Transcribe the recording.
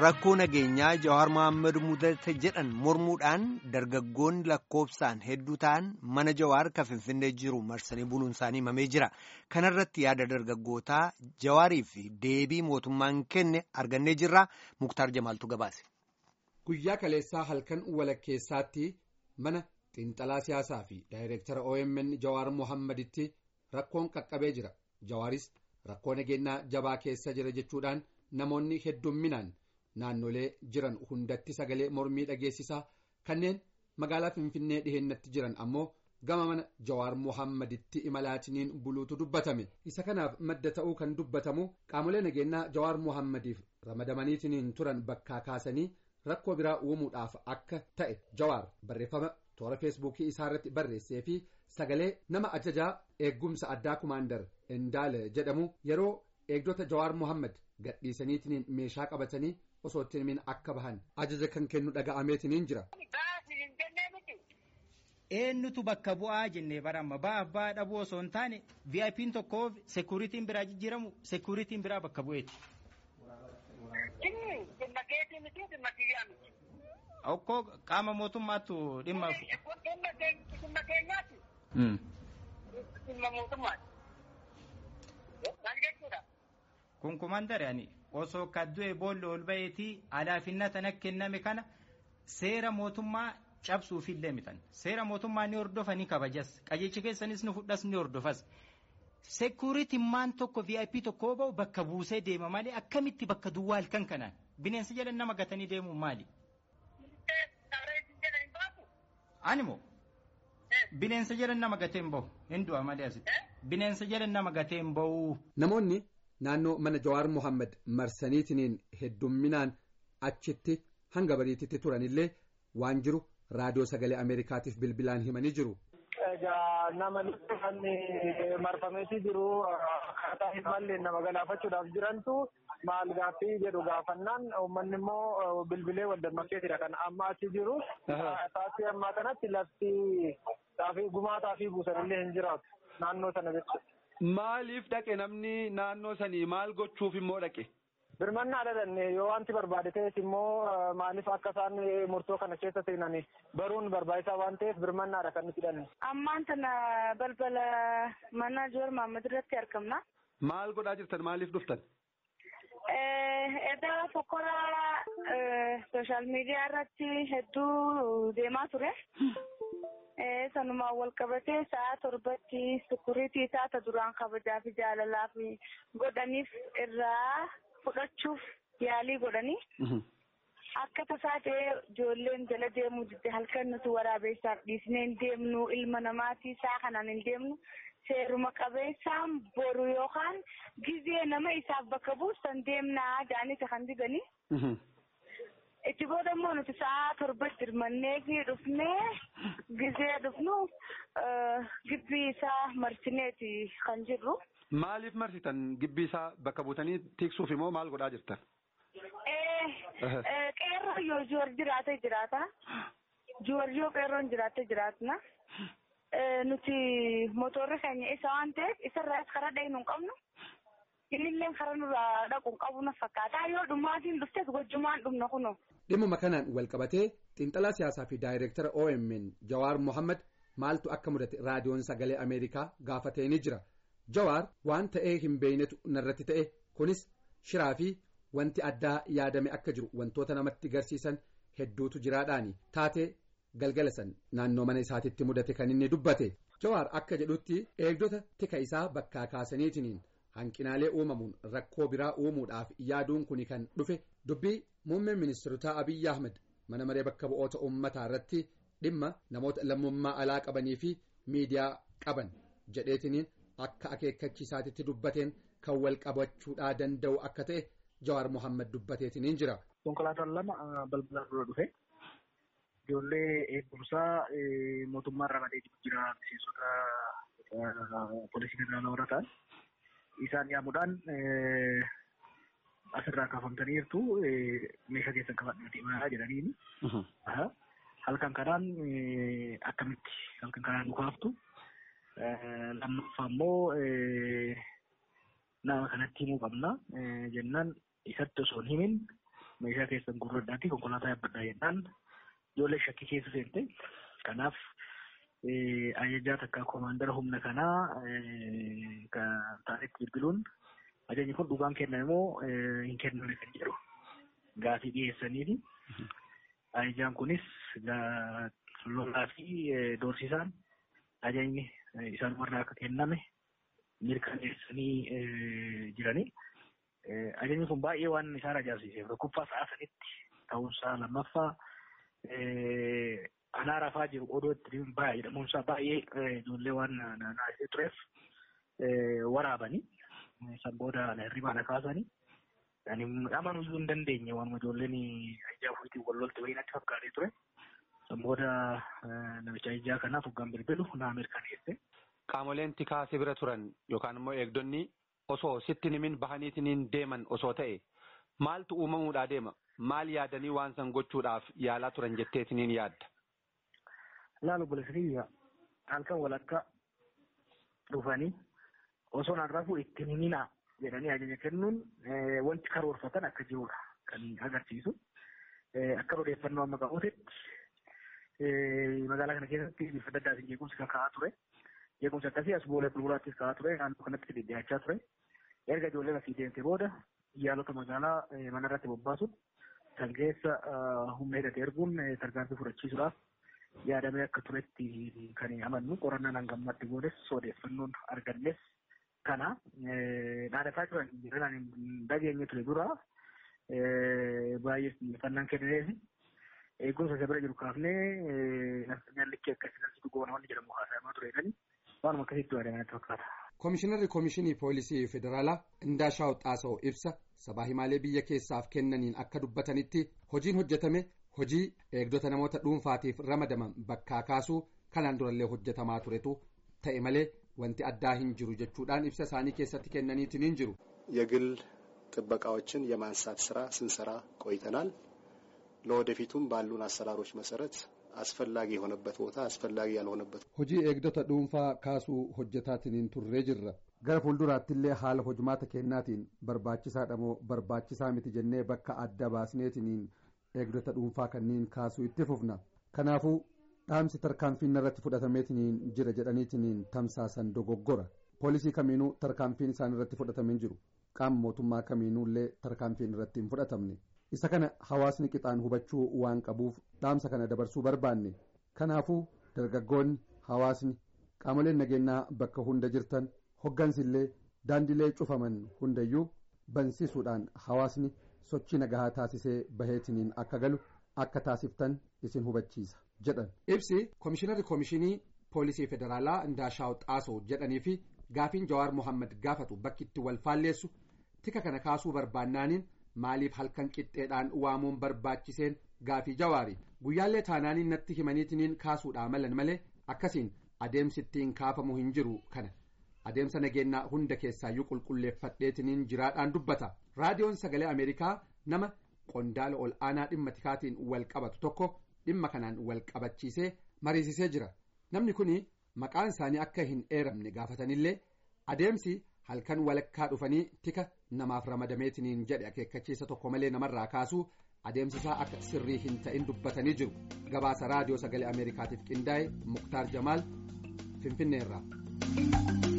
rakkoo nageenyaa Jawaar Mohaammed mudate jedhan mormuudhaan dargaggoonni lakkoofsaan hedduu ta'an mana Jawaar kan Finfinnee jiru marsanii buluun isaanii himamee jira. Kanarratti yaada dargaggootaa Jawaarii fi deebii mootummaan kenne argannee jirra. Muktaar Jamaaltu gabaase. Guyyaa kaleessaa halkan walakkeessaatti mana xiinxalaa siyaasaa fi daayireektara OMN Jawaar Mohammeditti rakkoon qaqqabee jira. Jawaaris rakkoo nageenyaa jabaa keessa jira jechuudhaan namoonni heddumminaan naannolee jiran hundatti sagalee mormii dhageessisaa kanneen magaalaa Finfinnee dhihennatti jiran ammoo gama mana Jawaar Mohammeditti imalaatiniin buluutu dubbatame. Isa kanaaf madda ta'uu kan dubbatamu qaamolee nageenyaa Jawaar Mohammediif ramadamaniitiniin turan bakkaa kaasanii rakkoo biraa uumuudhaaf akka ta'e Jawaar barreeffama toora feesbuukii isaarratti barreessee fi sagalee nama ajajaa eeggumsa addaa kumaandar Indaale jedhamu yeroo eegdota Jawaar Mohammed gadhiisaniitiniin meeshaa qabatanii osoo ittiin akka bahan ajaja kan kennu dhaga'ameetiniin jira. Eenyutu bakka bu'aa jennee baramma abbaa dhabuu osoo hin taane VIP'n tokkoof seekuritiin biraa jijjiiramu seekuritiin biraa bakka bu'eeti. Okkoo qaama mootummaatu dhimma. Kun kumaandare ani osoo kaddu'e boolla ol ba'eetii alaafinna tana kenname kana seera mootummaa cabsuuf illee mitan seera mootummaa ni hordofanii kabajas qajeelchi keessanis ni fudhas ni hordofas seekuritiin maan tokko VIP tokko ba'u bakka buusee deema malee akkamitti bakka duwwaa halkan kanaan bineensa jala nama gatanii deemuun maali? Animoo bineensa jala nama gateen bahu hin du'a malee asitti bineensa jala nama gateen bahu. Namoonni naannoo mana Jawaar Mohammed marsaniitiniin heddumminaan achitti hanga bariititti turanillee waan jiru raadiyoo sagalee Ameerikaatiif bilbilaan himanii jiru. Nama kan marfameetii jiru akkaataa hin malle nama galaafachuudhaaf jirantu maal gaaffii jedhu gaafannaan uummanni immoo bilbilee waldammakeetidha kan amma achi jiru. Taasii ammaa kanatti lafti gumaa taafii buusanillee hin jiraatu naannoo sana jechuudha. Maaliif dhaqe namni naannoo sanii maal gochuuf immoo dhaqe? Birmannaa dhalanne yoo wanti barbaade ta'es immoo maaliif akka isaan murtoo kana keessa seenan baruun barbaachisaa waan ta'eef birmannaadha kan nuti hidhanne. Ammaan tana balbala mana Jawaar Mohammed irratti argamna. Maal godhaa jirtan maaliif dhuftan? Edda fokkora sooshaal miidiyaa irratti hedduu deemaa ture. Sanumaan wal qabatee sa'a torbatti sekuriitii taata duraan kabajaa fi jaalalaa fi godhaniif irraa fudhachuuf yaalii godhanii akka tasaa ta'ee ijoolleen jala deemuu didde halkan nuti waraabeessaaf dhiisnee hin deemnu ilma namaatii isaa kanaan hin deemnu seeruma qabeessaan boru yookaan gizee nama isaaf bakka buusan deemnaa jaanita kan diganii. Itti booda immoo nuti sa'a torbatti hirmannee fi dhufnee gizee dhufnu gibbii isaa marsineeti kan jirru. Maaliif marsitan gibbii isaa bakka buutanii tiksuuf immoo maal godhaa jirtan? Qeerroo yoo Jawaar jiraate jiraata. Jawaar yoo qeerroon jiraate jiraatna. Nuti motorri keenya isa waan ta'eef isarraas karaa dhayinu hin qabnu. Innillee karaa nurraa dhaqu hin qabu na fakkaata. Yoo dhumaatiin dhuftes gochumaan dhumna kunoo. Dhimma kanaan wal qabatee xiinxalaa siyaasaa fi daayireektara OMN Jawaar Mohammed maaltu akka mudate raadiyoon sagalee Ameerikaa gaafatee ni jira. Jawaar waan ta'ee hin beeynetu narratti ta'e kunis shiraa fi wanti addaa yaadame akka jiru wantoota namatti garsiisan hedduutu jiraadhaani taatee galgala san naannoo mana isaatitti mudate kan inni dubbate. Jawaar akka jedhutti eegdota tika isaa bakkaa kaasaniitiniin hanqinaalee uumamuun rakkoo biraa uumuudhaaf yaaduun kuni kan dhufe dubbii muummeen ministeerotaa Abiyyi Ahmed mana maree bakka bu'oota uummataa irratti dhimma namoota lammummaa alaa qabanii fi miidiyaa qaban jedheetiniin akka akeekkachiisaatitti dubbateen kan wal qabachuudhaa danda'u akka ta'e Jawaar Mohammed dubbateetiniin jira. Konkolaataan lama balbala dura dhufe ijoollee eegumsaa mootummaa ramadee jira miseensota poolisii federaalaa warra ta'an isaan yaamuudhaan asirraa kaafamtaniirtu meeshaa keessan qabadhaa deemaa jedhaniini. Halkan kanaan akkamitti halkan kanaan dhukaaftu lammaffaa immoo nama kanatti himuu qabna jennaan isatti osoo hin himin meeshaa keessan gurradhaatti konkolaataa yaabbadhaa jennaan ijoollee shakkii keessa seente. Kanaaf ajajaa takka koomaandara humna kanaa kan taanetti bilbiluun ajajni kun dhugaan kenname moo hin kenname kan jedhu gaafii dhiyeessaniifi ajajaan kunis lolaa fi doorsisaan ajajni isaan warra akka kenname mirkaneessanii jiranii. Ajajni kun baay'ee waan isaan ajaa'ibsiiseef tokkoffaa sa'a sanitti ta'uunsaa, lammaffaa anaa rafaa jiru odoo itti baay'ee jedhamuunsaa baay'ee ijoollee waan naasisee tureef waraabanii san booda hirribaadha kaasanii. Ani amanuu hin dandeenye waan ijoolleen ajajaa ofiitiin wal lolte wayii natti fakkaatee ture. San booda namicha ajajaa kanaaf hoggaan bilbilu naa mirkaneesse. Qaamoleen tikaa si bira turan yookaan immoo eegdonni osoo sitti nimin bahaniitiin deeman osoo ta'e maaltu uumamuudhaa deema? Maal yaadanii waan san gochuudhaaf yaalaa turan jetteetiniin yaadda? Laalu bulesiriyaa halkan walakka dhufanii osoo naan rafuu itti himinaa jedhanii ajaja kennuun wanti karoorfatan akka jirudha kan agarsiisu. Akka odeeffannoo amma qabuutti magaalaa kana keessatti bifa adda addaatiin jeequmsi kan ka'aa ture. Jeequmsi akkasii as boolee bulbulaattis ka'aa ture. Naannoo kanatti dhidhiyaachaa ture. Erga ijoolleen asii deemte booda yaalota magaalaa mana irratti bobbaasuun kan keessa humna hidhate erguun tarkaanfii fudhachiisuudhaaf yaadamee akka turetti kan amannu qorannaan hangammatti goones odeeffannoon argannes kana dhaadhataa jiran jiran dhageenye ture dura baay'ee xiyyeeffannaan kennineef eegumsa isa bira jiru kaafnee nyaallichi akkasii goona wanni jedhamu haasayamaa tureedhani waanuma akkasitti waadamanitti fakkaata. Koomishinarri Koomishinii Poolisii Federaalaa Indaashaw Xaasa'oo ibsa sabaa himaalee biyya keessaaf kennaniin akka dubbatanitti hojiin hojjetame hojii eegdota namoota dhuunfaatiif ramadaman bakkaa kaasuu kanaan durallee hojjetamaa turetu ta'e malee wanti addaa hin jiru jechuudhaan ibsa isaanii keessatti kennaniitiin hin jiru. የግል ጥበቃዎችን የማንሳት ስራ ስንሰራ ቆይተናል። ለወደፊቱም ባሉን አሰራሮች መሰረት አስፈላጊ የሆነበት ቦታ አስፈላጊ ያልሆነበት hojii eegdota dhuunfaa kaasuu hojjetaatiin turree jirra. Gara fuulduraattillee haala hojmaata kennaatiin barbaachisaadha moo barbaachisaa miti jennee bakka adda baasneetiin eegdota dhuunfaa kanniin kaasuu itti fufna. Kanaafuu dhaamsi tarkaanfiin irratti fudhatameetiin jira jedhaniitiin tamsaasan dogoggora. Poolisii kamiinuu tarkaanfiin isaan irratti fudhatamee jiru. Qaama mootummaa kamiinuullee tarkaanfiin irratti hin fudhatamne. Isa kana hawaasni qixaan hubachuu waan qabuuf dhaamsa kana dabarsuu barbaanne. Kanaafuu dargaggoonni, hawaasni, qaamoleen nageenyaa bakka hunda jirtan, hoggansillee daandilee cufaman hundayyuu bansiisuudhaan hawaasni sochii nagahaa taasisee baheetiniin akka galu akka taasiftan isin hubachiisa jedhan. Ibsi Koomishinarri Koomishinii Poolisii Federaalaa Indaashaw Xaasoo jedhanii fi gaafiin Jawaar Mohammad gaafatu bakki itti wal faalleessu tika kana kaasuu barbaannaaniin maaliif halkan qixxeedhaan waamuun barbaachiseen gaafii Jawaari guyyaallee taanaaniin natti himaniitiniin kaasuudhaa malan malee akkasiin adeemsi ittiin kaafamu hin jiru kana adeemsa nageenyaa hunda keessaayyuu qulqulleeffadheetiniin jiraadhaan dubbata. Raadiyoon Sagalee Ameerikaa nama qondaala ol aanaa dhimma tikaatiin wal qabatu tokko dhimma kanaan wal qabachiisee mariisisee jira. Namni kun maqaan isaanii akka hin eeramne gaafatanillee adeemsi halkan walakkaa dhufanii tika namaaf ramadameetiniin jedhe akeekkachiisa tokko malee namarraa kaasuu adeemsisaa akka sirrii hin ta'in dubbatanii jiru. Gabaasa raadiyoo Sagalee Ameerikaatiif qindaa'e Muktaar Jamaal Finfinneerraa.